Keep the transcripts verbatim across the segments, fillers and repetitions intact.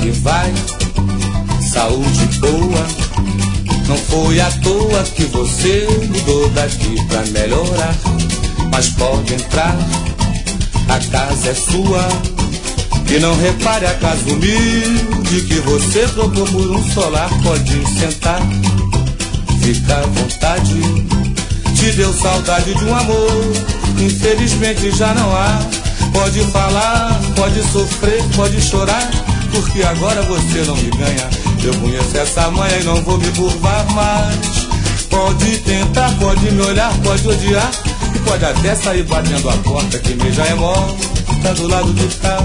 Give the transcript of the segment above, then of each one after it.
que vai? Saúde boa. Não foi à toa que você mudou daqui pra melhorar. Mas pode entrar, a casa é sua. E não repare a casa humilde que você trocou por um solar. Pode sentar, fica à vontade. Te deu saudade de um amor, infelizmente já não há. Pode falar, pode sofrer, pode chorar, porque agora você não me ganha. Eu conheço essa manha e não vou me curvar mais. Pode tentar, pode me olhar, pode odiar, e pode até sair batendo a porta que me já é morta do lado de cá.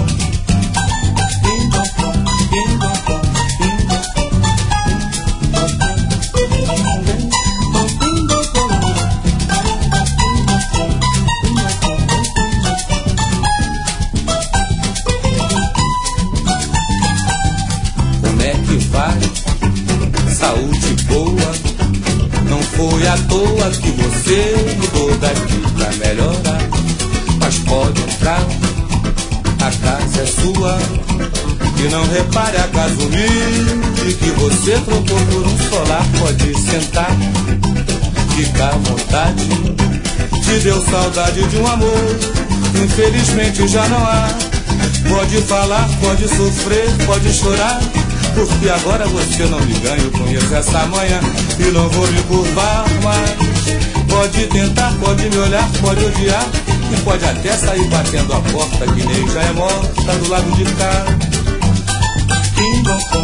Saúde boa. Não foi à toa que você mudou daqui pra melhorar. Mas pode entrar, a casa é sua. E não repare a casa humilde que você trocou por um solar. Pode sentar, fica à vontade. Te deu saudade de um amor, infelizmente já não há. Pode falar, pode sofrer, pode chorar, porque agora você não me ganha. Eu conheço essa manhã e não vou me curvar mais. Pode tentar, pode me olhar, pode odiar, e pode até sair batendo a porta que nem já é morta do lado de cá.